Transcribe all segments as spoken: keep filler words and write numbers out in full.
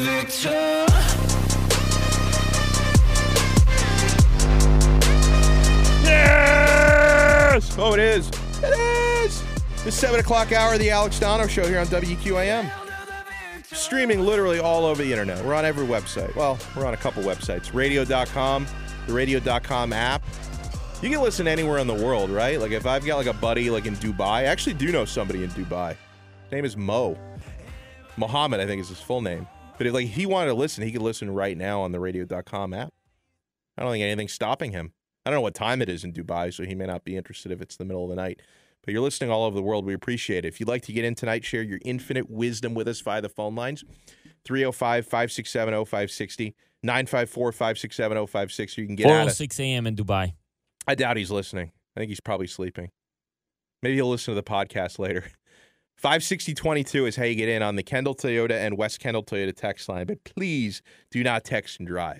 Victor. Yes! Oh, it is. It is. The seven o'clock hour of the Alex Dono Show here on W Q A M. Streaming literally all over the internet. We're on every website. Well, we're on a couple websites. radio dot com, the radio dot com app. You can listen anywhere in the world, right? Like if I've got like a buddy like in Dubai. I actually do know somebody in Dubai. His name is Mo. Mohammed, I think is his full name. But if like he wanted to listen, he could listen right now on the radio dot com app. I don't think anything's stopping him. I don't know what time it is in Dubai, so he may not be interested if it's the middle of the night. But you're listening all over the world. We appreciate it. If you'd like to get in tonight, share your infinite wisdom with us via the phone lines. three oh five, five six seven, oh five six oh, nine five four, five six seven, oh five six oh. You can get out of four oh six a.m. in Dubai. I doubt he's listening. I think he's probably sleeping. Maybe he'll listen to the podcast later. five sixty twenty-two is how you get in on the Kendall Toyota and West Kendall Toyota text line. But please do not text and drive.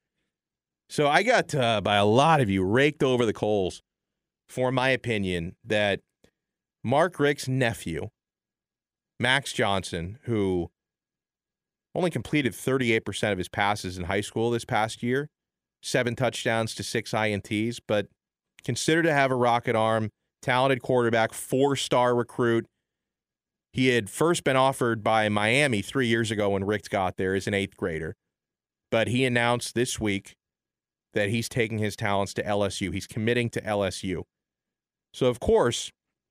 So I got, uh, by a lot of you, raked over the coals for my opinion that Mark Richt's nephew, Max Johnson, who only completed thirty-eight percent of his passes in high school this past year, seven touchdowns to six I N Ts, but considered to have a rocket arm, talented quarterback, four-star recruit. He had first been offered by Miami three years ago when Richt got there as an eighth grader, but he announced this week that he's taking his talents to L S U. He's committing to L S U. So, of course,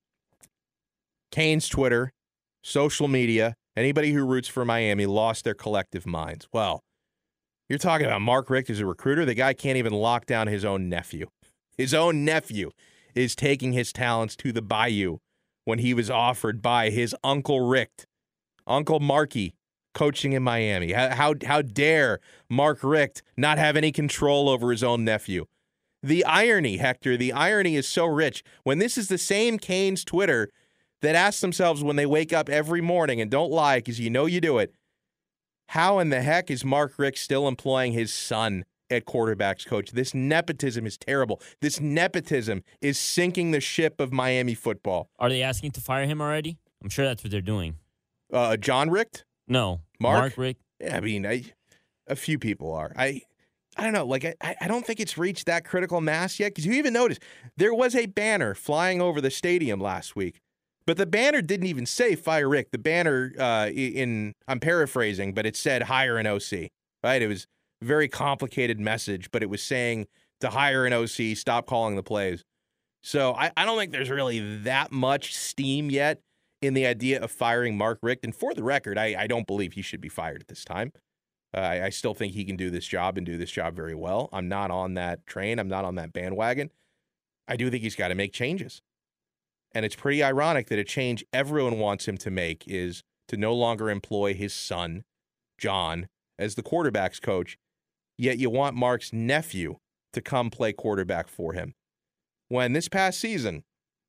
Canes Twitter, social media, anybody who roots for Miami lost their collective minds. Well, you're talking about Mark Richt as a recruiter. The guy can't even lock down his own nephew. His own nephew is taking his talents to the Bayou when he was offered by his Uncle Richt, Uncle Marky, coaching in Miami. How, how, how dare Mark Richt not have any control over his own nephew? The irony, Hector, the irony is so rich. When this is the same Canes Twitter that asks themselves when they wake up every morning, and don't lie because you know you do it, how in the heck is Mark Richt still employing his son at quarterbacks coach? This nepotism is terrible. This nepotism is sinking the ship of Miami football. Are they asking to fire him already? I'm sure that's what they're doing. Uh, John Richt? No. Mark? Mark Richt? Yeah, I mean, I, a few people are. I I don't know. Like, I, I don't think it's reached that critical mass yet. Because you even notice there was a banner flying over the stadium last week. But the banner didn't even say fire Richt. The banner, uh, in, I'm paraphrasing, but it said hire an O C, right? It was a very complicated message, but it was saying to hire an O C, stop calling the plays. So I, I don't think there's really that much steam yet in the idea of firing Mark Richt. And for the record, I, I don't believe he should be fired at this time. Uh, I, I still think he can do this job and do this job very well. I'm not on that train. I'm not on that bandwagon. I do think he's got to make changes. And it's pretty ironic that a change everyone wants him to make is to no longer employ his son, John, as the quarterback's coach, yet you want Mark's nephew to come play quarterback for him. When this past season,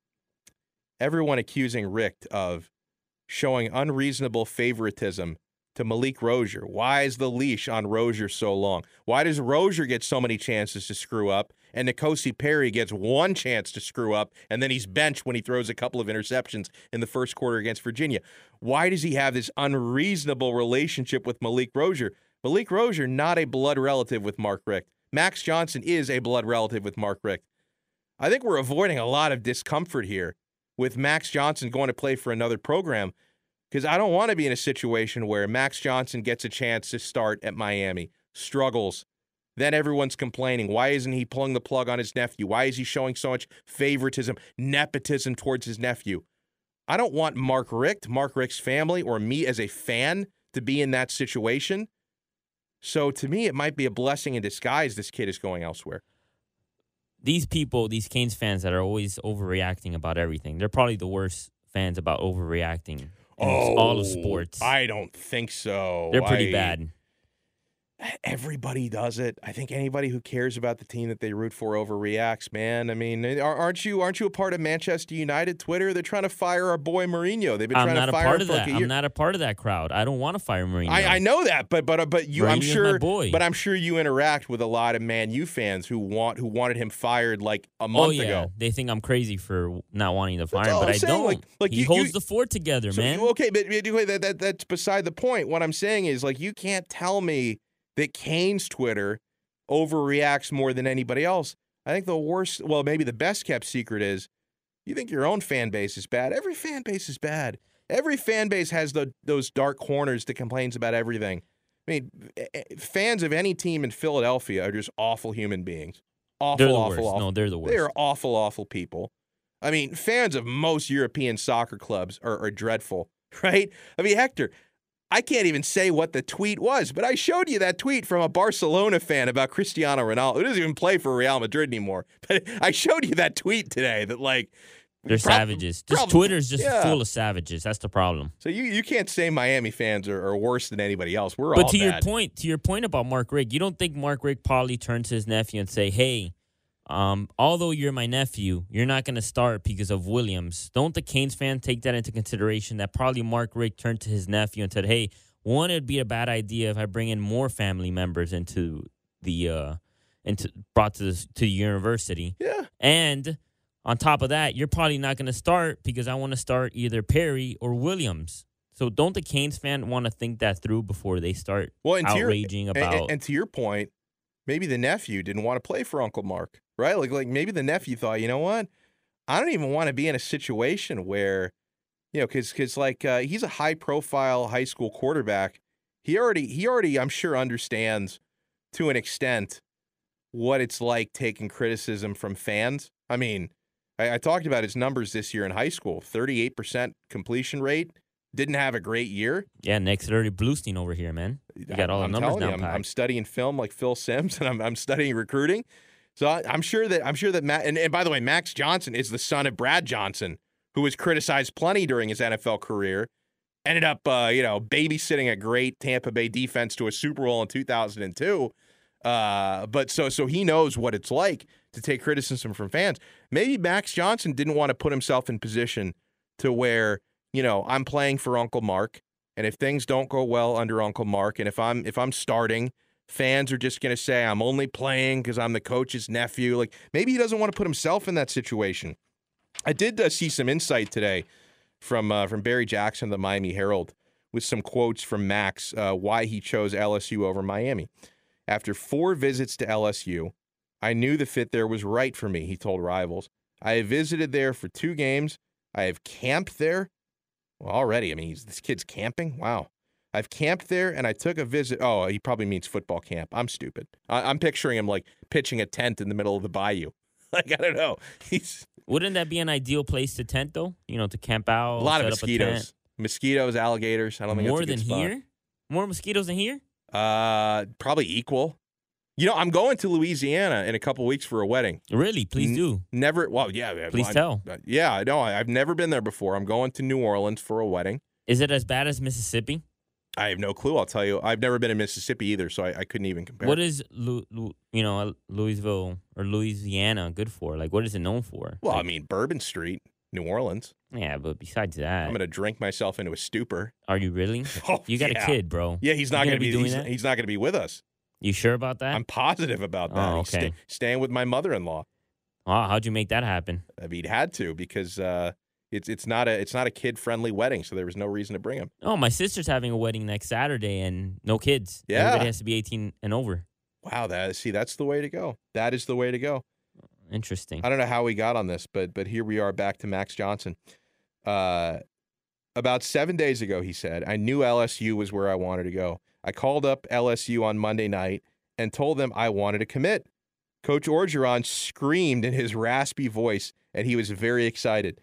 everyone accusing Richt of showing unreasonable favoritism to Malik Rozier. Why is the leash on Rozier so long? Why does Rozier get so many chances to screw up, and N'Kosi Perry gets one chance to screw up, and then he's benched when he throws a couple of interceptions in the first quarter against Virginia? Why does he have this unreasonable relationship with Malik Rozier? Malik Rozier, not a blood relative with Mark Richt. Max Johnson is a blood relative with Mark Richt. I think we're avoiding a lot of discomfort here with Max Johnson going to play for another program, because I don't want to be in a situation where Max Johnson gets a chance to start at Miami, struggles, then everyone's complaining. Why isn't he pulling the plug on his nephew? Why is he showing so much favoritism, nepotism towards his nephew? I don't want Mark Richt, Mark Richt's family, or me as a fan to be in that situation. So to me, it might be a blessing in disguise this kid is going elsewhere. These people, these Canes fans that are always overreacting about everything, they're probably the worst fans about overreacting in oh, all of sports. I don't think so. They're pretty I, bad. everybody does it. I think anybody who cares about the team that they root for overreacts, man. I mean, aren't you aren't you a part of Manchester United Twitter? They're trying to fire our boy Mourinho. They've been I'm trying not to a fire part him of for that. like a I'm year. not a part of that crowd. I don't want to fire Mourinho. I, I know that, but but but you, I'm Mourinho's sure. my boy. But I'm sure you interact with a lot of Man U fans who want who wanted him fired like a month oh, yeah. ago. They think I'm crazy for not wanting to fire That's him, all but I'm I saying. don't. Like- like he you- holds you- the fort together, So, man. okay, but, but anyway, that, that that's beside the point. What I'm saying is, like, you can't tell me that Kane's Twitter overreacts more than anybody else. I think the worst, well, maybe the best kept secret is you think your own fan base is bad. Every fan base is bad. Every fan base has the those dark corners that complains about everything. I mean, fans of any team in Philadelphia are just awful human beings. Awful, they're the awful, worst. awful. No, they're the worst. They are awful, awful people. I mean, fans of most European soccer clubs are, are dreadful, right? I mean, Hector, I can't even say what the tweet was, but I showed you that tweet from a Barcelona fan about Cristiano Ronaldo. Who doesn't even play for Real Madrid anymore. But I showed you that tweet today that, like, They're prob- savages. Just prob- Twitter's just yeah. full of savages. That's the problem. So you, you can't say Miami fans are, are worse than anybody else. We're But all to your bad. point, to your point about Mark Rick, you don't think Mark Rick probably turned to his nephew and say, "Hey, um, although you're my nephew, you're not going to start because of Williams." Don't the Canes fan take that into consideration? That probably Mark Rick turned to his nephew and said, "Hey, one, it'd be a bad idea if I bring in more family members into the uh, into brought to the, to the university, Yeah. and." On top of that, you're probably not going to start because I want to start either Perry or Williams. So don't the Canes fan want to think that through before they start Well, and to your- outraging And, about? and, and to your point, maybe the nephew didn't want to play for Uncle Mark, right? Like, like maybe the nephew thought, you know what? I don't even want to be in a situation where, you know, because because like uh, he's a high profile high school quarterback. He already he already I'm sure understands to an extent what it's like taking criticism from fans. I mean, I, I talked about his numbers this year in high school: thirty-eight percent completion rate. Didn't have a great year. yeah, next Larry Bluestein over here, man. You got all the I'm numbers telling you, down I'm, packed. I'm studying film like Phil Simms, and I'm I'm studying recruiting. So I, I'm sure that I'm sure that Matt and, and by the way, Max Johnson is the son of Brad Johnson, who was criticized plenty during his N F L career. Ended up, uh, you know, babysitting a great Tampa Bay defense to a Super Bowl in two thousand two. Uh, but so so he knows what it's like to take criticism from fans. Maybe Max Johnson didn't want to put himself in position to where, you know, I'm playing for Uncle Mark, and if things don't go well under Uncle Mark, and if I'm if I'm starting, fans are just going to say I'm only playing because I'm the coach's nephew. Like, maybe he doesn't want to put himself in that situation. I did uh, see some insight today from uh, from Barry Jackson of the Miami Herald with some quotes from Max, uh, why he chose L S U over Miami. After four visits to L S U, I knew the fit there was right for me, he told Rivals. I have visited there for two games. I have camped there. Well, already, I mean, he's, this kid's camping? Wow. I've camped there, and I took a visit. Oh, he probably means football camp. I'm stupid. I, I'm picturing him, like, pitching a tent in the middle of the bayou. Like, I don't know. He's Wouldn't that be an ideal place to tent, though? You know, to camp out, a lot set of up a mosquitoes. tent. Mosquitoes, alligators. I don't think More that's a than good spot. here? More mosquitoes than here? Uh, probably equal. You know, I'm going to Louisiana in a couple weeks for a wedding. Really? Please N- do. Never. Well, yeah. Please I- tell. uh, Yeah, I know. I- I've never been there before. I'm going to New Orleans for a wedding. Is it as bad as Mississippi? I have no clue. I'll tell you. I've never been in Mississippi either, so I, I couldn't even compare. What is Lu, Lu, you know Louisville or Louisiana good for? Like, what is it known for? Well, I Like, mean, Bourbon Street, New Orleans. yeah, but besides that, I'm going to drink myself into a stupor. are you really? Oh, You got yeah. a kid, bro. Yeah, he's You not gonna going to be be, doing he's, that? he's not going to be with us. You sure about that? I'm positive about that. Oh, He's sta- okay. staying with my mother-in-law. Wow, how'd you make that happen? I mean, he had to because uh, it's it's not a it's not a kid-friendly wedding, so there was no reason to bring him. Oh, my sister's having a wedding next Saturday and no kids. Yeah. Everybody has to be eighteen and over. Wow, that see, that's the way to go. That is the way to go. Interesting. I don't know how we got on this, but but here we are back to Max Johnson. Uh, about seven days ago, he said, I knew L S U was where I wanted to go. I called up L S U on Monday night and told them I wanted to commit. Coach Orgeron screamed in his raspy voice, and he was very excited.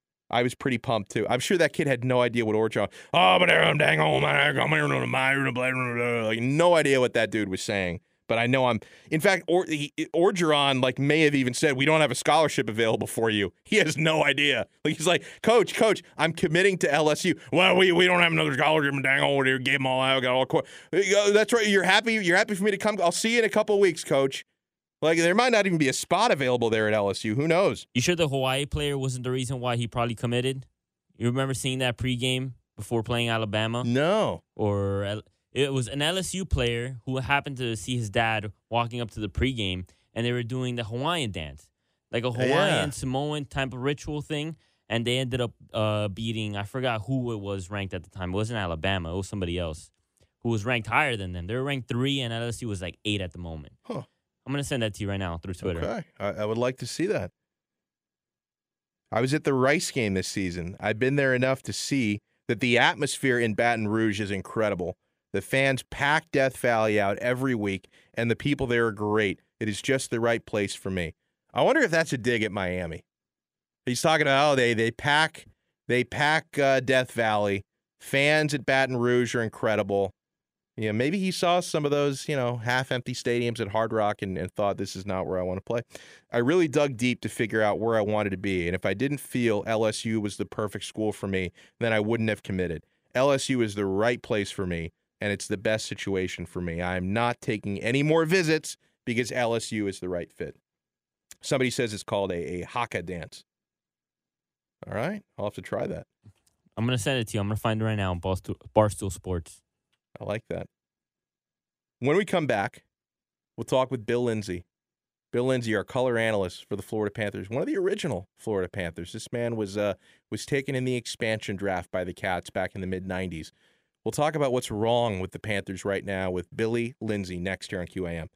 I was pretty pumped, too. I'm sure that kid had no idea what Orgeron, oh, but I'm dang old man, I'm here to play. Like, no idea what that dude was saying. but I know I'm. In fact, or, he, Orgeron like may have even said we don't have a scholarship available for you. He has no idea. Like he's like, Coach, Coach, I'm committing to L S U. Well, we we don't have another scholarship. Dang, oh, they gave them all out. Got all. Qu- That's right. You're happy. You're happy for me to come. I'll see you in a couple of weeks, Coach. Like there might not even be a spot available there at L S U. Who knows? You sure the Hawaii player wasn't the reason why he probably committed? You remember seeing that pregame before playing Alabama? No. Or it was an L S U player who happened to see his dad walking up to the pregame, and they were doing the Hawaiian dance, like a Hawaiian Yeah. Samoan type of ritual thing, and they ended up uh, beating, I forgot who it was ranked at the time. It wasn't Alabama. It was somebody else who was ranked higher than them. They were ranked three, and L S U was like eight at the moment. Huh. I'm going to send that to you right now through Twitter. Okay. I, I would like to see that. I was at the Rice game this season. I've been there enough to see that the atmosphere in Baton Rouge is incredible. The fans pack Death Valley out every week, and the people there are great. It is just the right place for me. I wonder if that's a dig at Miami. He's talking about, oh, they, they pack, they pack uh, Death Valley. Fans at Baton Rouge are incredible. Yeah, maybe he saw some of those, you know, half-empty stadiums at Hard Rock and, and thought this is not where I want to play. I really dug deep to figure out where I wanted to be, and if I didn't feel L S U was the perfect school for me, then I wouldn't have committed. L S U is the right place for me, and it's the best situation for me. I am not taking any more visits because L S U is the right fit. Somebody says it's called a, a haka dance. All right, I'll have to try that. I'm going to send it to you. I'm going to find it right now on Barstool, Barstool Sports. I like that. When we come back, we'll talk with Bill Lindsay. Bill Lindsay, our color analyst for the Florida Panthers, one of the original Florida Panthers. This man was uh, was taken in the expansion draft by the Cats back in the mid nineties. We'll talk about what's wrong with the Panthers right now with Billy Lindsay next year on Q A M.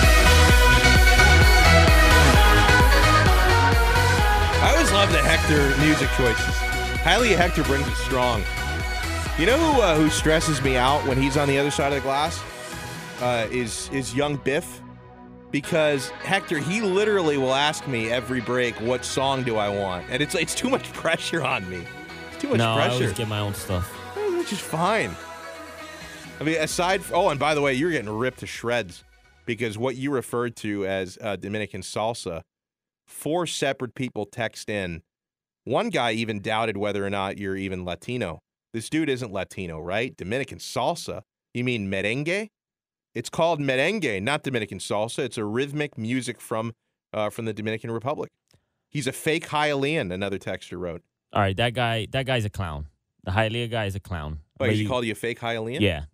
I always love the Hector music choices. Hialeah Hector brings it strong. You know who uh, who stresses me out when he's on the other side of the glass? Uh, is is young Biff. Because Hector, he literally will ask me every break, what song do I want? And it's it's too much pressure on me. It's too much no, pressure. I always get my own stuff. Which is fine. I mean, aside from, oh, and by the way, you're getting ripped to shreds because what you referred to as uh, Dominican salsa, four separate people text in. One guy even doubted whether or not you're even Latino. This dude isn't Latino, right? Dominican salsa? You mean merengue? It's called merengue, not Dominican salsa. It's a rhythmic music from uh, from the Dominican Republic. He's a fake Hialean, another texter wrote. All right, that guy, that guy's a clown. The Hialeah guy is a clown. Wait, But he called you a fake Hialean? Yeah.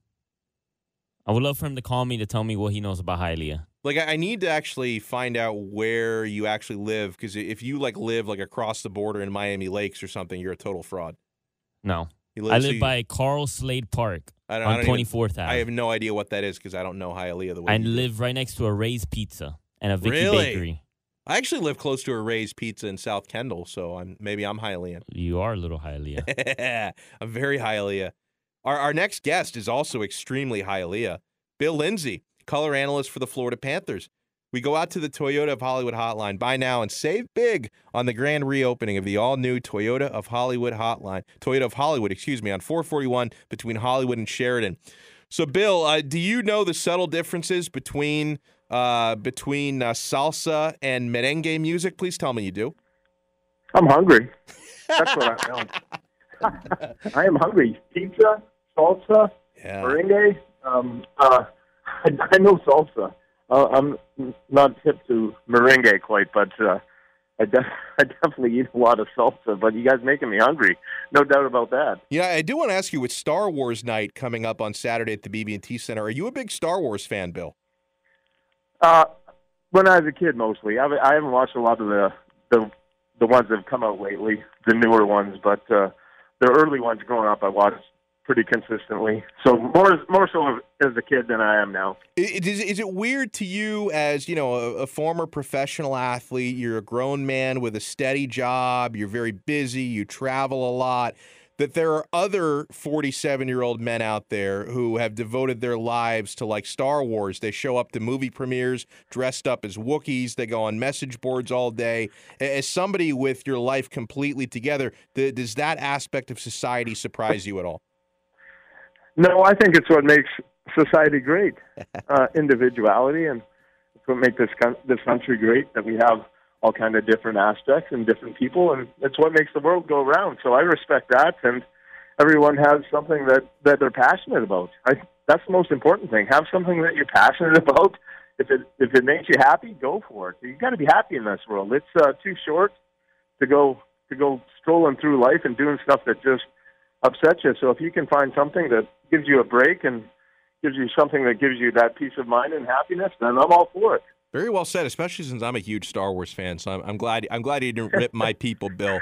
I would love for him to call me to tell me what he knows about Hialeah. Like, I I need to actually find out where you actually live, because if you, like, live, like, across the border in Miami Lakes or something, you're a total fraud. No. You I so live you- by Carl Slade Park I don't, I on don't twenty-fourth even, Avenue. I have no idea what that is, because I don't know Hialeah the way I you do. live right next to a Ray's Pizza and a Vicky Really? Bakery. I actually live close to a Ray's Pizza in South Kendall, so I'm maybe I'm Hialean. You are a little Hialeah. I'm very Hialeah. Our, our next guest is also extremely Hialeah. Bill Lindsay, color analyst for the Florida Panthers. We go out to the Toyota of Hollywood hotline. Buy now and save big on the grand reopening of the all-new Toyota of Hollywood hotline. Toyota of Hollywood, excuse me, on four forty-one between Hollywood and Sheridan. So, Bill, uh, do you know the subtle differences between uh, between uh, salsa and merengue music? Please tell me you do. I'm hungry. That's what I know. I am hungry. Pizza, salsa, Yeah. merengue. Um, uh, I, I know salsa. Uh, I'm not hip to merengue quite, but uh, I, def- I definitely eat a lot of salsa. But you guys making me hungry. No doubt about that. Yeah, I do want to ask you, with Star Wars night coming up on Saturday at the B B and T Center, are you a big Star Wars fan, Bill? Uh, when I was a kid, mostly. I, I haven't watched a lot of the, the the ones that have come out lately, the newer ones, but uh, the early ones growing up, I watched pretty consistently. So more more so as a kid than I am now. Is, is it weird to you as, you know, a, a former professional athlete, you're a grown man with a steady job, you're very busy, you travel a lot, that there are other forty-seven-year-old men out there who have devoted their lives to, like, Star Wars? They show up to movie premieres dressed up as Wookiees. They go on message boards all day. As somebody with your life completely together, th- does that aspect of society surprise you at all? No, I think it's what makes society great. Uh, individuality, and it's what makes this con- this country great, that we have all kind of different aspects and different people, and it's what makes the world go round. So I respect that, and everyone has something that, that they're passionate about. I, that's the most important thing. Have something that you're passionate about. If it if it makes you happy, go for it. You got to be happy in this world. It's uh, too short to go to go strolling through life and doing stuff that just upsets you. So if you can find something that gives you a break and gives you something that gives you that peace of mind and happiness, then I'm all for it. Very well said, especially since I'm a huge Star Wars fan. So I'm, I'm glad I'm glad you didn't rip my people, Bill.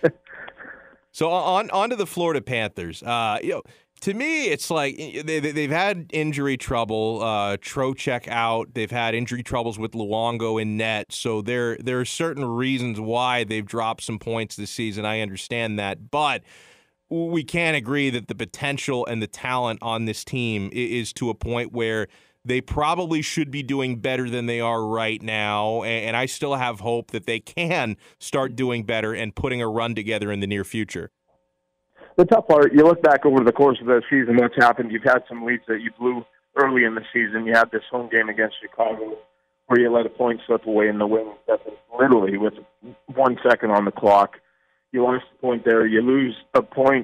So on on to the Florida Panthers. Uh, you know, to me, it's like they, they've had injury trouble. Uh, Trocheck out. They've had injury troubles with Luongo in net. So there there are certain reasons why they've dropped some points this season. I understand that, but we can't agree that the potential and the talent on this team is to a point where they probably should be doing better than they are right now, and I still have hope that they can start doing better and putting a run together in the near future. The tough part, you look back over the course of the season, what's happened, you've had some leads that you blew early in the season. You had this home game against Chicago where you let a point slip away in the win, literally with one second on the clock. You lost the point there. You lose a point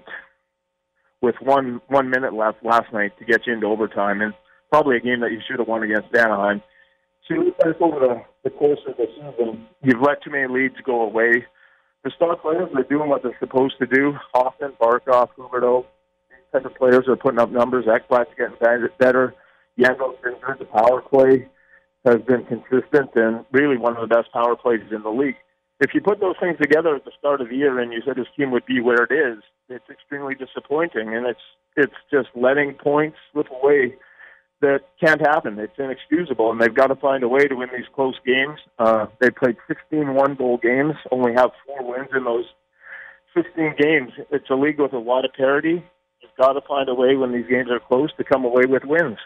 with one one minute left last night to get you into overtime, and probably a game that you should have won against Anaheim. So you look back over the, the course of the season, you've let too many leads go away. The star players are doing what they're supposed to do. Hoffman, Barkov, Huberdeau, these type of players are putting up numbers. Ekblat's getting better. Yango's been good. The power play has been consistent and really one of the best power plays in the league. If you put those things together at the start of the year and you said this team would be where it is, it's extremely disappointing, and it's it's just letting points slip away that can't happen. It's inexcusable, and they've got to find a way to win these close games. Uh, they played sixteen one-goal games, only have four wins in those sixteen games. It's a league with a lot of parity. You've got to find a way when these games are close to come away with wins.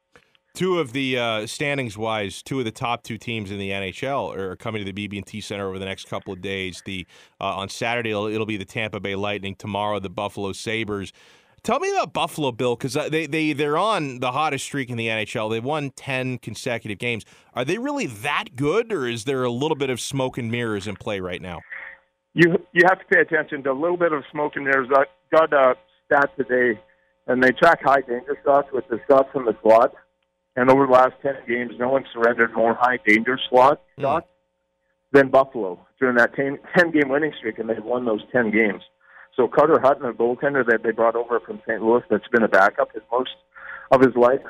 Two of the uh, standings-wise, two of the top two teams in the N H L are coming to the B B and T Center over the next couple of days. The uh, on Saturday, it'll, it'll be the Tampa Bay Lightning. Tomorrow, the Buffalo Sabres. Tell me about Buffalo, Bill, because they, they, they're on the hottest streak in the N H L. They've won ten consecutive games. Are they really that good, or is there a little bit of smoke and mirrors in play right now? You you have to pay attention to a little bit of smoke and mirrors. I got a stat today, and they track high danger shots with the shots from the slot. And over the last ten games, no one surrendered more high danger slot shots mm. than Buffalo during that ten-game winning streak, and they've won those ten games. So Carter Hutton, a goaltender that they brought over from Saint Louis that's been a backup his most of his life,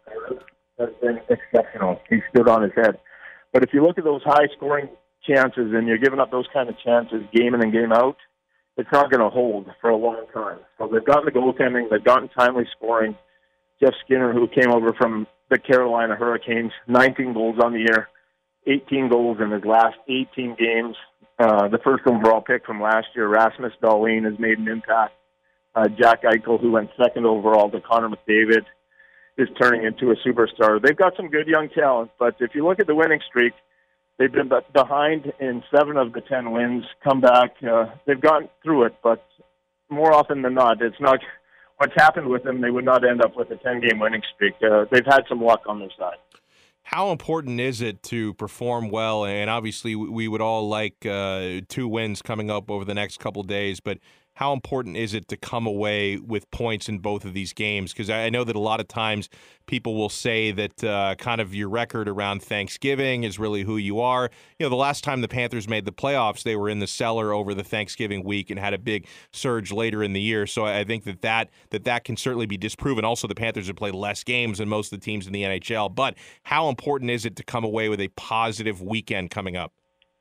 has been exceptional. He stood on his head. But if you look at those high-scoring chances and you're giving up those kind of chances game in and game out, it's not going to hold for a long time. So they've gotten the goaltending, they've gotten timely scoring. Jeff Skinner, who came over from the Carolina Hurricanes, nineteen goals on the year, eighteen goals in his last eighteen games. Uh, the first overall pick from last year, Rasmus Dahlin, has made an impact. Uh, Jack Eichel, who went second overall to Connor McDavid, is turning into a superstar. They've got some good young talent, but if you look at the winning streak, they've been behind in seven of the ten wins, come back. Uh, they've gone through it, but more often than not, it's not what's happened with them. They would not end up with a ten-game winning streak. Uh, they've had some luck on their side. How important is it to perform well? And obviously, we would all like uh, two wins coming up over the next couple of days, but how important is it to come away with points in both of these games? Because I know that a lot of times people will say that uh, kind of your record around Thanksgiving is really who you are. You know, the last time the Panthers made the playoffs, they were in the cellar over the Thanksgiving week and had a big surge later in the year. So I think that that, that, that can certainly be disproven. Also, the Panthers have played less games than most of the teams in the N H L. But how important is it to come away with a positive weekend coming up?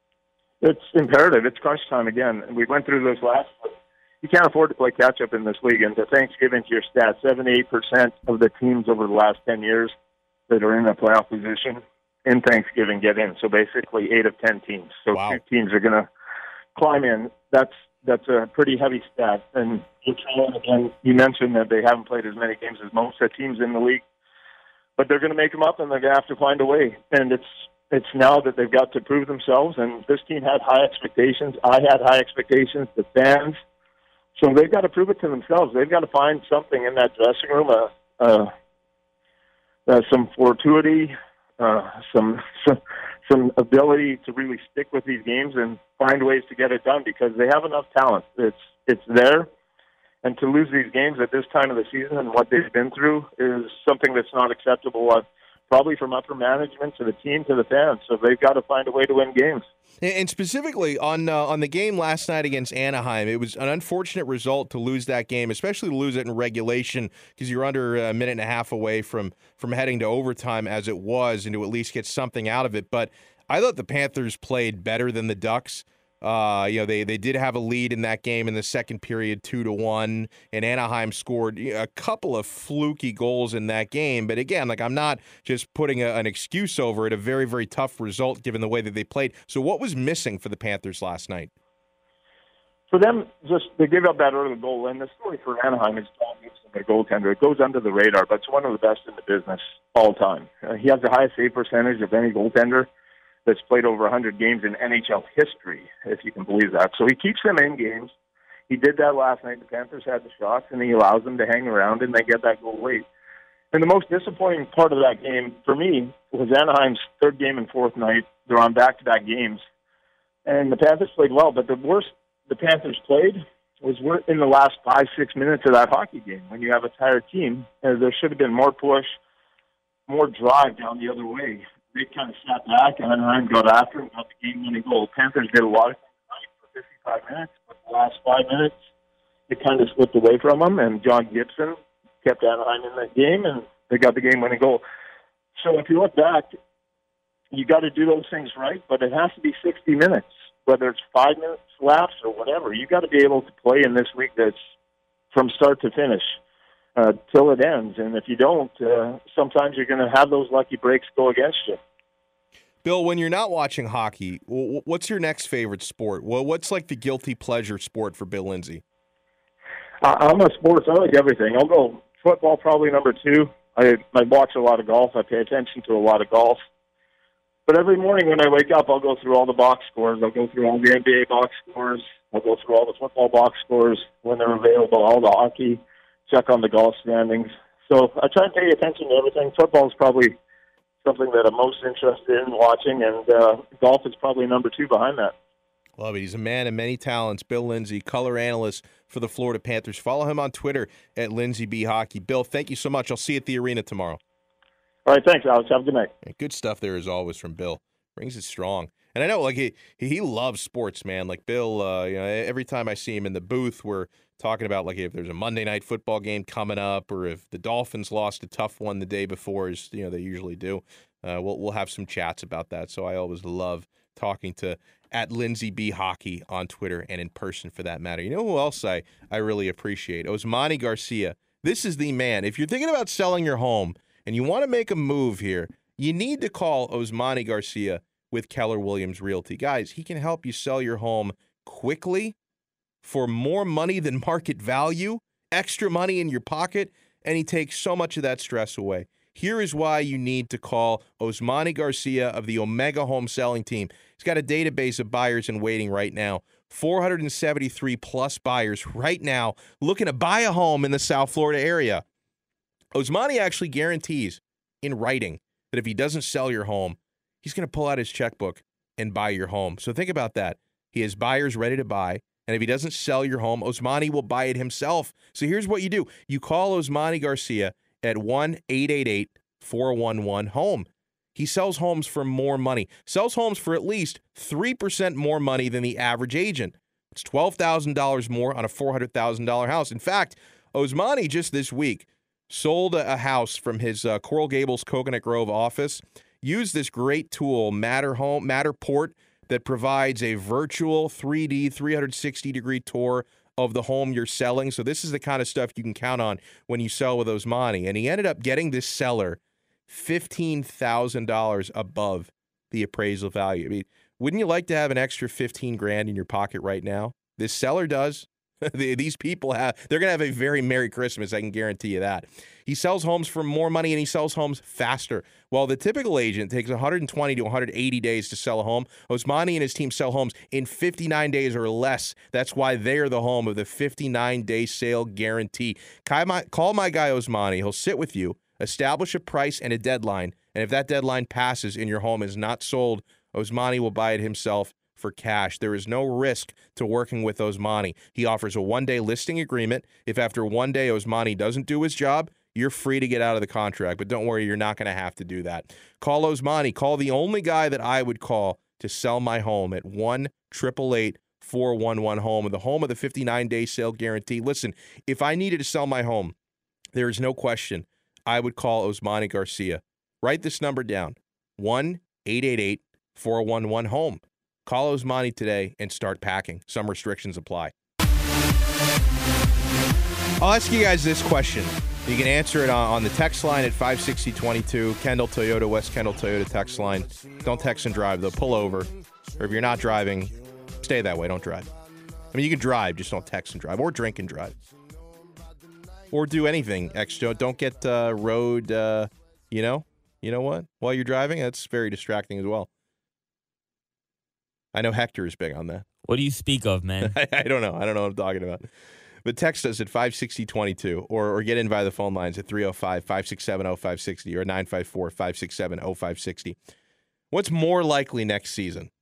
It's imperative. It's crunch time again. We went through those last You can't afford to play catch-up in this league. And to Thanksgiving, to your stats, seventy-eight percent of the teams over the last ten years that are in a playoff position in Thanksgiving get in. So basically eight of ten teams. So wow. Two teams are going to climb in. That's that's a pretty heavy stat. And again, you mentioned that they haven't played as many games as most of the teams in the league. But they're going to make them up, and they're going to have to find a way. And it's it's now that they've got to prove themselves. And this team had high expectations. I had high expectations. The fans. So they've got to prove it to themselves. They've got to find something in that dressing room, a, a, uh, some fortuity, uh, some, some some ability to really stick with these games and find ways to get it done because they have enough talent. It's it's there, and to lose these games at this time of the season and what they've been through is something that's not acceptable. Uh, probably from upper management to the team to the fans. So they've got to find a way to win games. And specifically on uh, on the game last night against Anaheim, it was an unfortunate result to lose that game, especially to lose it in regulation because you're under a minute and a half away from from heading to overtime as it was, and to at least get something out of it. But I thought the Panthers played better than the Ducks. Uh, you know, they they did have a lead in that game in the second period, two to one, and Anaheim scored a couple of fluky goals in that game. But again, like I'm not just putting a, an excuse over it. A very very tough result given the way that they played. So what was missing for the Panthers last night? For them, just they gave up that early goal, and the story for Anaheim is John Gibson, their goaltender. It goes under the radar, but it's one of the best in the business all time. Uh, he has the highest save percentage of any goaltender that's played over one hundred games in N H L history, if you can believe that. So he keeps them in games. He did that last night. The Panthers had the shots, and he allows them to hang around, and they get that goal late. And the most disappointing part of that game, for me, was Anaheim's third game and fourth night. They're on back-to-back games. And the Panthers played well, but the worst the Panthers played was in the last five, six minutes of that hockey game. When you have a tired team, uh, there should have been more push, more drive down the other way. They kind of sat back, and Anaheim got after him, got the game-winning goal. Panthers did a lot of things for fifty-five minutes, but the last five minutes, it kind of slipped away from them, and John Gibson kept Anaheim in that game, and they got the game-winning goal. So if you look back, you got to do those things right, but it has to be sixty minutes, whether it's five minutes lapse or whatever. You got to be able to play in this league that's from start to finish. Uh, till it ends. And if you don't, uh, sometimes you're going to have those lucky breaks go against you. Bill, when you're not watching hockey, what's your next favorite sport? Well, what's like the guilty pleasure sport for Bill Lindsay? Uh, I'm a sports. I like everything. I'll go football probably number two. I, I watch a lot of golf. I pay attention to a lot of golf. But every morning when I wake up, I'll go through all the box scores. I'll go through all the N B A box scores. I'll go through all the football box scores when they're available, all the hockey. Check on the golf standings. So I try and pay attention to everything. Football is probably something that I'm most interested in watching, and uh, golf is probably number two behind that. Love it. He's a man of many talents. Bill Lindsay, color analyst for the Florida Panthers. Follow him on Twitter at Lindsay B. Hockey. Bill, thank you so much. I'll see you at the arena tomorrow. All right, thanks, Alex. Have a good night. Good stuff there as always from Bill. Brings it strong. And I know, like, he he loves sports, man. Like, Bill, uh, you know, every time I see him in the booth, we're talking about, like, if there's a Monday night football game coming up or if the Dolphins lost a tough one the day before, as, you know, they usually do. Uh, we'll, we'll have some chats about that. So I always love talking to at Lindsay B. Hockey on Twitter and in person for that matter. You know who else I, I really appreciate? Osmani Garcia. This is the man. If you're thinking about selling your home and you want to make a move here, you need to call Osmani Garcia with Keller Williams Realty. Guys, he can help you sell your home quickly for more money than market value, extra money in your pocket, and he takes so much of that stress away. Here is why you need to call Osmani Garcia of the Omega Home Selling Team. He's got a database of buyers in waiting right now, four hundred seventy-three plus buyers right now looking to buy a home in the South Florida area. Osmani actually guarantees in writing that if he doesn't sell your home, he's going to pull out his checkbook and buy your home. So think about that. He has buyers ready to buy, and if he doesn't sell your home, Osmani will buy it himself. So here's what you do. You call Osmani Garcia at one eight eight eight, four one one, HOME. He sells homes for more money. Sells homes for at least three percent more money than the average agent. It's twelve thousand dollars more on a four hundred thousand dollars house. In fact, Osmani just this week sold a house from his uh, Coral Gables Coconut Grove office. Use this great tool, Matter Home, Matterport, that provides a virtual three D, three hundred sixty degree tour of the home you're selling. So this is the kind of stuff you can count on when you sell with Osmani. And he ended up getting this seller fifteen thousand dollars above the appraisal value. I mean, wouldn't you like to have an extra fifteen grand in your pocket right now? This seller does. These people have, they're going to have a very Merry Christmas, I can guarantee you that. He sells homes for more money and he sells homes faster. While the typical agent takes one hundred twenty to one hundred eighty days to sell a home, Osmani and his team sell homes in fifty-nine days or less. That's why they are the home of the fifty-nine day sale guarantee. Call my, call my guy Osmani. He'll sit with you Establish a price and a deadline, and if that deadline passes and your home is not sold, Osmani will buy it himself for cash. There is no risk to working with Osmani. He offers a one-day listing agreement. If after one day Osmani doesn't do his job, you're free to get out of the contract. But don't worry, you're not going to have to do that. Call Osmani. Call the only guy that I would call to sell my home at one eight eight eight, four one one, home, the home of the fifty-nine day sale guarantee. Listen, if I needed to sell my home, there is no question I would call Osmani Garcia. Write this number down, one eight eight eight, four one one, home. Call Osmani today and start packing. Some restrictions apply. I'll ask you guys this question. You can answer it on, on the text line at five sixty twenty-two, Kendall Toyota, West Kendall Toyota text line. Don't text and drive, though. Pull over. Or if you're not driving, stay that way. Don't drive. I mean, you can drive, just don't text and drive. Or drink and drive. Or do anything extra. Don't get uh, road, uh, you know? You know what? While you're driving, that's very distracting as well. I know Hector is big on that. What do you speak of, man? I, I don't know. I don't know what I'm talking about. But text us at five sixty twenty-two or, or get in via the phone lines at three oh five, five six seven, oh five six oh or nine five four, five six seven, oh five six oh. What's more likely next season?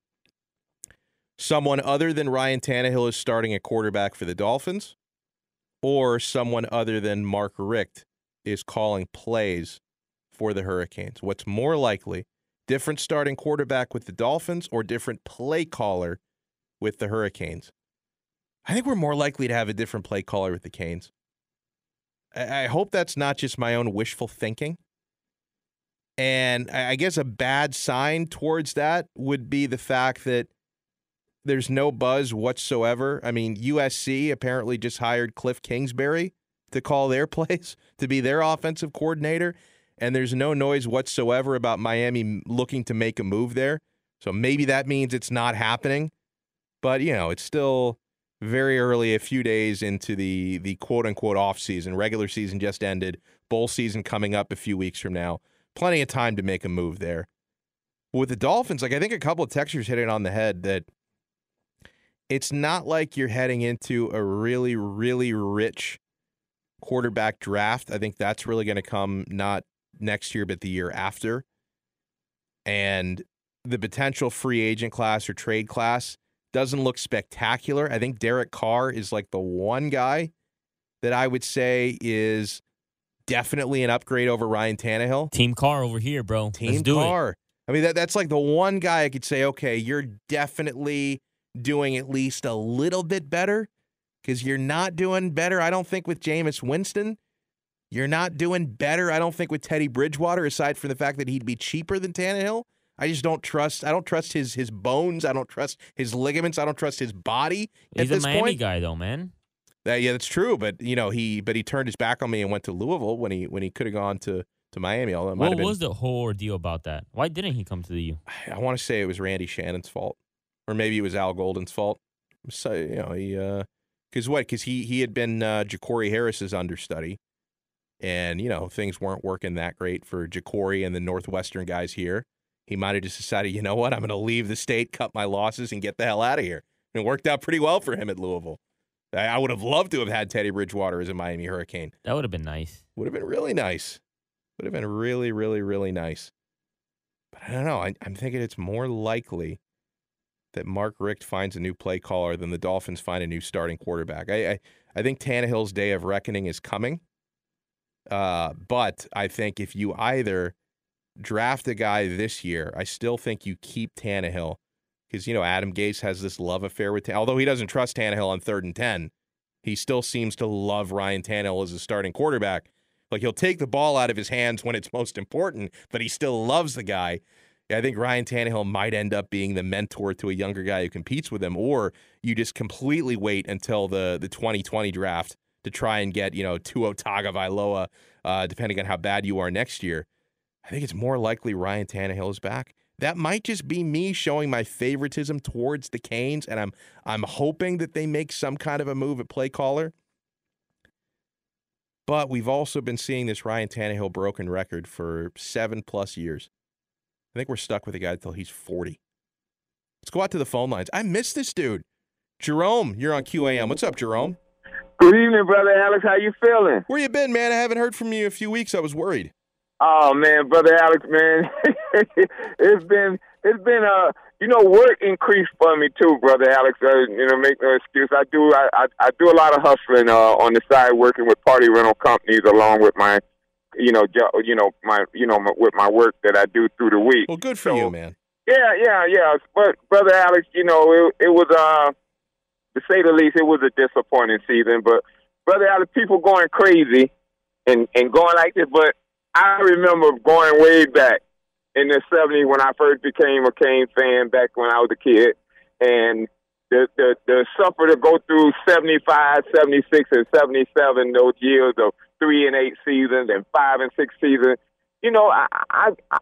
Someone other than Ryan Tannehill is starting at quarterback for the Dolphins, or someone other than Mark Richt is calling plays for the Hurricanes? What's more likely? Different starting quarterback with the Dolphins or different play caller with the Hurricanes? I think we're more likely to have a different play caller with the Canes. I, I hope that's not just my own wishful thinking. And I, I guess a bad sign towards that would be the fact that there's no buzz whatsoever. I mean, U S C apparently just hired Cliff Kingsbury to call their plays, to be their offensive coordinator. And there's no noise whatsoever about Miami looking to make a move there. So maybe that means it's not happening. But, you know, it's still very early, a few days into the, the quote-unquote off-season. Regular season just ended. Bowl season coming up a few weeks from now. Plenty of time to make a move there. With the Dolphins, like I think a couple of textures hit it on the head that it's not like you're heading into a really, really rich quarterback draft. I think that's really going to come not next year, but the year after. And the potential free agent class or trade class doesn't look spectacular. I think Derek Carr is like the one guy that I would say is definitely an upgrade over Ryan Tannehill. Team Carr over here, bro. Team Let's do Carr. It. I mean, that, that's like the one guy I could say, okay, you're definitely doing at least a little bit better, because you're not doing better, I don't think, with Jameis Winston. You're not doing better, I don't think, with Teddy Bridgewater, aside from the fact that he'd be cheaper than Tannehill. I just don't trust. I don't trust his his bones. I don't trust his ligaments. I don't trust his body. He's at this a Miami point. guy, though, man. That, yeah, that's true. But you know, he but he turned his back on me and went to Louisville when he when he could have gone to to Miami. Although it might what have been, was the whole ordeal about that? Why didn't he come to the U? I want to say it was Randy Shannon's fault, or maybe it was Al Golden's fault. So you know, he because uh, what? Because he he had been uh, Ja'Cory Harris's understudy, and you know things weren't working that great for Ja'Cory and the Northwestern guys here. He might have just decided, you know what, I'm going to leave the state, cut my losses, and get the hell out of here. And it worked out pretty well for him at Louisville. I would have loved to have had Teddy Bridgewater as a Miami Hurricane. That would have been nice. Would have been really nice. Would have been really, really, really nice. But I don't know. I, I'm thinking it's more likely that Mark Richt finds a new play caller than the Dolphins find a new starting quarterback. I I, I think Tannehill's day of reckoning is coming. Uh, but I think if you either draft a guy this year, I still think you keep Tannehill because, you know, Adam Gase has this love affair with Tannehill. Although he doesn't trust Tannehill on third and ten, he still seems to love Ryan Tannehill as a starting quarterback. Like, he'll take the ball out of his hands when it's most important, but he still loves the guy. I think Ryan Tannehill might end up being the mentor to a younger guy who competes with him, or you just completely wait until the, the twenty twenty draft to try and get, you know, Tua Tagovailoa, uh, depending on how bad you are next year. I think it's more likely Ryan Tannehill is back. That might just be me showing my favoritism towards the Canes, and I'm I'm hoping that they make some kind of a move at play caller. But we've also been seeing this Ryan Tannehill broken record for seven plus years. I think we're stuck with the guy until he's forty. Let's go out to the phone lines. I miss this dude. Jerome, you're on Q A M. What's up, Jerome? Good evening, brother Alex. How you feeling? Where you been, man? I haven't heard from you in a few weeks. I was worried. Oh man, brother Alex, man, it's been it's been uh you know work increased for me too, brother Alex. Uh, you know, make no excuse. I do I, I I do a lot of hustling uh on the side, working with party rental companies along with my you know jo- you know my you know my, with my work that I do through the week. Well, good for so, you, man. Yeah, yeah, yeah. But brother Alex, you know it it was uh to say the least, it was a disappointing season. But brother Alex, people going crazy and and going like this, but I remember going way back in the seventies when I first became a Canes fan back when I was a kid. And the, the, the suffer to go through seventy-five, seventy-six, and seventy-seven, those years of three and eight seasons and five and six seasons. You know, I, I, I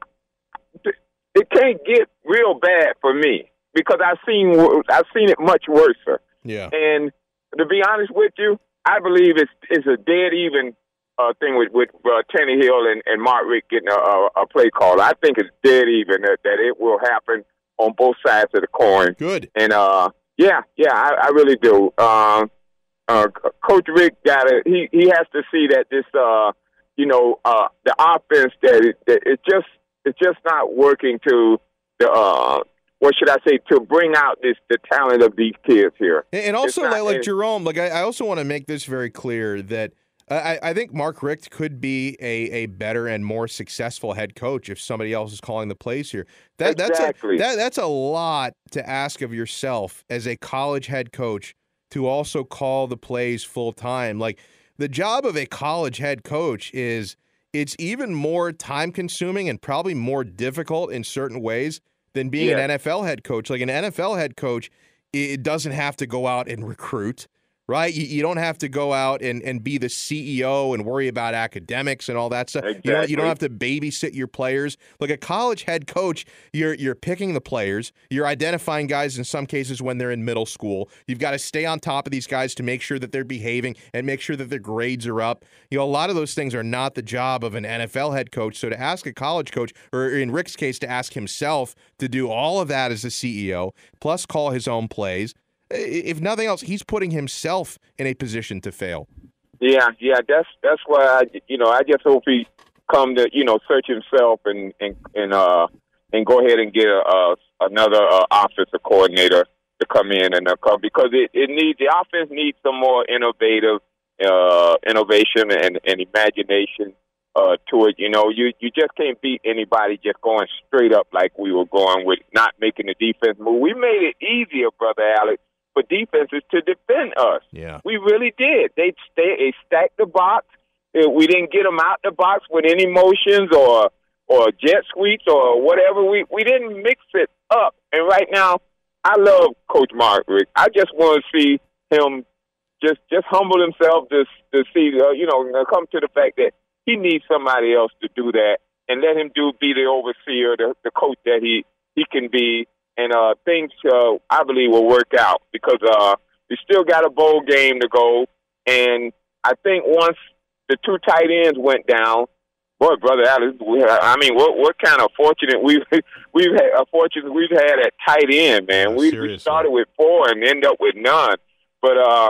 it can't get real bad for me because I've seen, I've seen it much worse. Yeah. And to be honest with you, I believe it's, it's a dead even Uh, thing with with uh, Tannehill and, and Mark Richt getting a, a, a play call. I think it's dead even that, that it will happen on both sides of the coin. Good. And uh, yeah, yeah, I, I really do. Uh, uh, Coach Richt got to he he has to see that this uh, you know uh, the offense that it, that it just it's just not working to the uh, what should I say to bring out this the talent of these kids here. And, and also not, like, like and, Jerome, like I, I also want to make this very clear that. I, I think Mark Richt could be a, a better and more successful head coach if somebody else is calling the plays here. That, exactly. That's a, that, that's a lot to ask of yourself as a college head coach to also call the plays full time. Like the job of a college head coach is it's even more time consuming and probably more difficult in certain ways than being yeah. an N F L head coach. Like an N F L head coach, it doesn't have to go out and recruit. Right? You, you don't have to go out and, and be the C E O and worry about academics and all that stuff. Exactly. You don't, you don't have to babysit your players. Like a college head coach, you're you're picking the players. You're identifying guys in some cases when they're in middle school. You've got to stay on top of these guys to make sure that they're behaving and make sure that their grades are up. You know, a lot of those things are not the job of an N F L head coach. So to ask a college coach, or in Rick's case, to ask himself to do all of that as a C E O, plus call his own plays, if nothing else, he's putting himself in a position to fail. Yeah, yeah, that's that's why I, you know, I just hope he come to, you know, search himself and and and uh and go ahead and get a, a another uh, offensive coordinator to come in and uh, come because it, it needs the offense needs some more innovative uh, innovation and, and imagination uh, to it. You know, you you just can't beat anybody just going straight up like we were going with not making the defense move. We made it easier, brother Alex, for defenses to defend us. Yeah, we really did. They stay, they stacked the box. We didn't get them out the box with any motions or or jet sweeps or whatever. We we didn't mix it up. And right now, I love Coach Mark Richt. I just want to see him just just humble himself to to see uh, you know come to the fact that he needs somebody else to do that and let him do be the overseer, the, the coach that he he can be. And uh, things, uh, I believe, will work out because uh, we still got a bowl game to go. And I think once the two tight ends went down, boy, brother Alex, we, I mean, what what kind of fortunate we've we've had a fortune we've had at tight end, man. Yeah, we, we started with four and end up with none. But uh,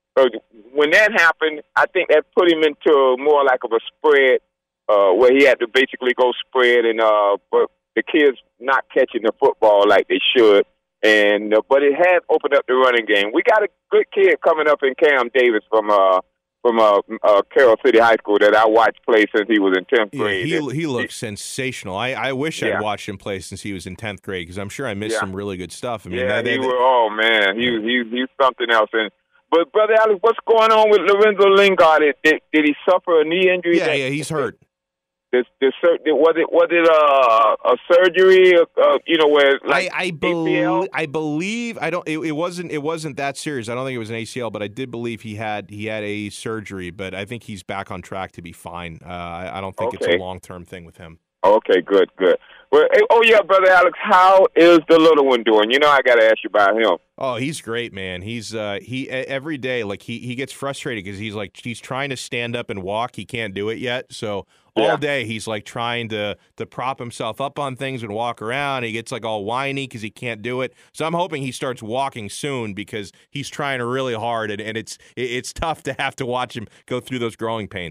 when that happened, I think that put him into more like of a spread uh, where he had to basically go spread and uh, but. The kids not catching the football like they should, and uh, but it has opened up the running game. We got a good kid coming up in Cam Davis from uh from uh, uh Carroll City High School that I watched play since he was in tenth grade. Yeah, he he looks sensational. I, I wish yeah. I'd watched him play since he was in tenth grade because I'm sure I missed yeah. some really good stuff. I mean, yeah, they, he they, was. Oh man, he he he's something else. And but brother Alex, what's going on with Lorenzo Lingard? Did, did, did he suffer a knee injury? Yeah, that, yeah, he's hurt. This, this, was it was it a, a surgery? Uh, you know, where like I I, be- I believe I don't. It, it wasn't it wasn't that serious. I don't think it was an A C L, but I did believe he had he had a surgery. But I think he's back on track to be fine. Uh, I, I don't think okay. it's a long term thing with him. Okay, good, good. Well, hey, oh yeah, brother Alex, how is the little one doing? You know, I got to ask you about him. Oh, he's great, man. He's uh, he every day like he he gets frustrated because he's like he's trying to stand up and walk. He can't do it yet, so. All yeah. day he's like trying to to prop himself up on things and walk around. He gets like all whiny because he can't do it. So I'm hoping he starts walking soon because he's trying really hard and, and it's it's tough to have to watch him go through those growing pains.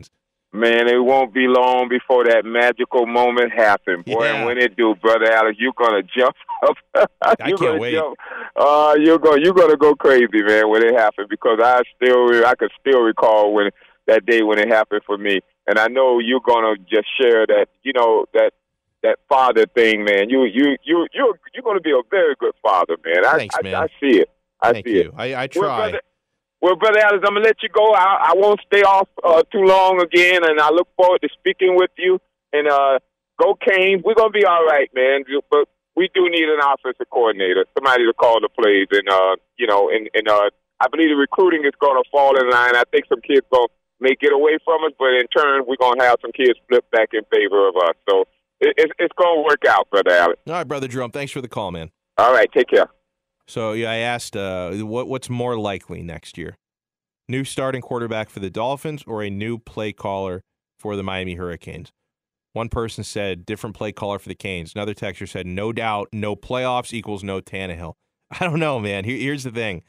Man, it won't be long before that magical moment happens, boy. Yeah. And when it do, Brother Alex, you're gonna jump up. I you're can't gonna wait. Jump. Uh, you're going you're gonna go crazy, man, when it happens, because I still I could still recall when that day when it happened for me, and I know you're gonna just share that, you know, that that father thing, man. You you you you you're gonna be a very good father, man. I Thanks, I, man. I see it. I Thank see you. it. I, I Well, try. brother, well, Brother Alex, I'm going to let you go. I, I won't stay off uh, too long again, and I look forward to speaking with you. And uh, go Canes. We're going to be all right, man. But we do need an offensive coordinator, somebody to call the plays. And, uh, you know, and, and uh, I believe the recruiting is going to fall in line. I think some kids going may get away from us, but in turn, we're going to have some kids flip back in favor of us. So it, it, it's going to work out, Brother Alex. All right, Brother Jerome. Thanks for the call, man. All right, take care. So yeah, I asked, uh, what what's more likely next year? New starting quarterback for the Dolphins or a new play caller for the Miami Hurricanes? One person said different play caller for the Canes. Another texter said no doubt, no playoffs equals no Tannehill. I don't know, man. Here, here's the thing.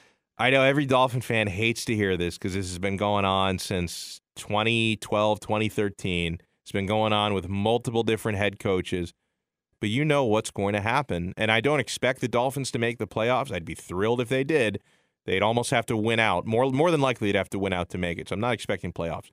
I know every Dolphin fan hates to hear this because this has been going on since twenty twelve, twenty thirteen. It's been going on with multiple different head coaches. But you know what's going to happen. And I don't expect the Dolphins to make the playoffs. I'd be thrilled if they did. They'd almost have to win out. More, more than likely, they'd have to win out to make it. So I'm not expecting playoffs.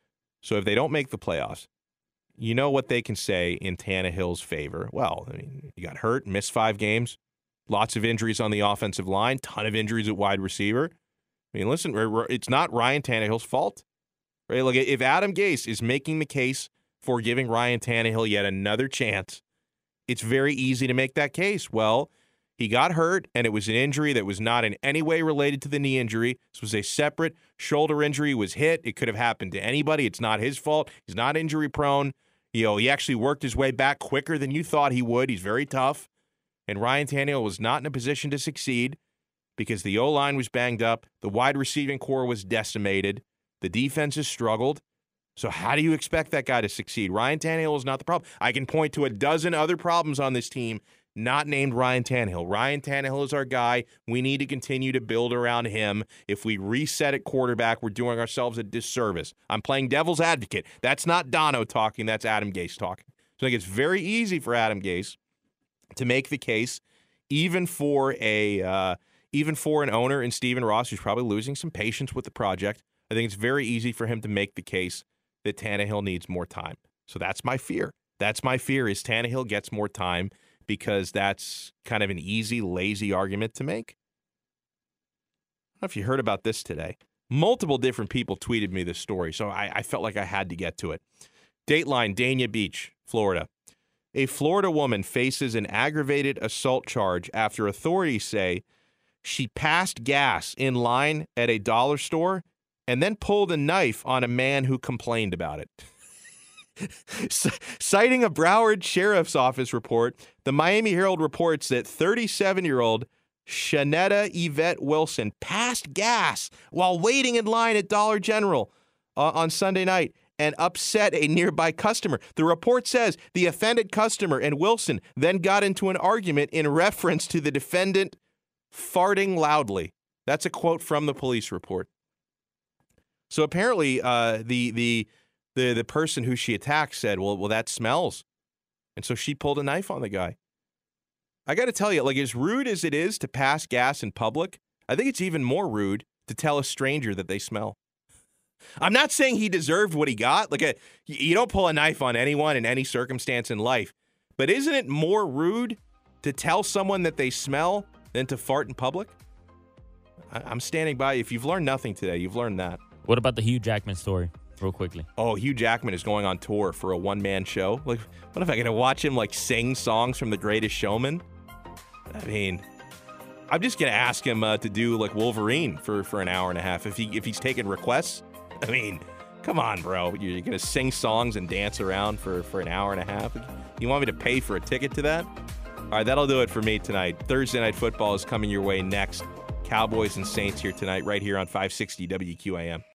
So if they don't make the playoffs, you know what they can say in Tannehill's favor. Well, I mean, he got hurt, missed five games, lots of injuries on the offensive line, ton of injuries at wide receiver. I mean, listen, it's not Ryan Tannehill's fault. Right? Like, if Adam Gase is making the case for giving Ryan Tannehill yet another chance, it's very easy to make that case. Well, he got hurt, and it was an injury that was not in any way related to the knee injury. This was a separate shoulder injury. He was hit. It could have happened to anybody. It's not his fault. He's not injury prone. You know, he actually worked his way back quicker than you thought he would. He's very tough. And Ryan Tannehill was not in a position to succeed because the O-line was banged up. The wide receiving core was decimated. The defense has struggled. So how do you expect that guy to succeed? Ryan Tannehill is not the problem. I can point to a dozen other problems on this team not named Ryan Tannehill. Ryan Tannehill is our guy. We need to continue to build around him. If we reset at quarterback, we're doing ourselves a disservice. I'm playing devil's advocate. That's not Dono talking. That's Adam Gase talking. So I think it's very easy for Adam Gase to make the case, even for a uh, even for an owner in Stephen Ross who's probably losing some patience with the project. I think it's very easy for him to make the case that Tannehill needs more time. So that's my fear. That's my fear is Tannehill gets more time because that's kind of an easy, lazy argument to make. I don't know if you heard about this today. Multiple different people tweeted me this story, so I, I felt like I had to get to it. Dateline, Dania Beach, Florida. A Florida woman faces an aggravated assault charge after authorities say she passed gas in line at a dollar store and then pulled a knife on a man who complained about it. C- citing a Broward Sheriff's Office report, the Miami Herald reports that thirty-seven-year-old Shanetta Yvette Wilson passed gas while waiting in line at Dollar General uh, on Sunday night and upset a nearby customer. The report says the offended customer and Wilson then got into an argument in reference to the defendant farting loudly. That's a quote from the police report. So apparently, uh, the the the the person who she attacked said, "Well, well, that smells," and so she pulled a knife on the guy. I got to tell you, like as rude as it is to pass gas in public, I think it's even more rude to tell a stranger that they smell. I'm not saying he deserved what he got. Like a, you don't pull a knife on anyone in any circumstance in life, but isn't it more rude to tell someone that they smell than to fart in public? I, I'm standing by. If you've learned nothing today, you've learned that. What about the Hugh Jackman story, real quickly? Oh, Hugh Jackman is going on tour for a one-man show. Like, what if I get to watch him, like, sing songs from The Greatest Showman? I mean, I'm just going to ask him uh, to do, like, Wolverine for, for an hour and a half if he if he's taking requests. I mean, come on, bro. You're going to sing songs and dance around for, for an hour and a half? You want me to pay for a ticket to that? All right, that'll do it for me tonight. Thursday Night Football is coming your way next. Cowboys and Saints here tonight, right here on five sixty W Q A M.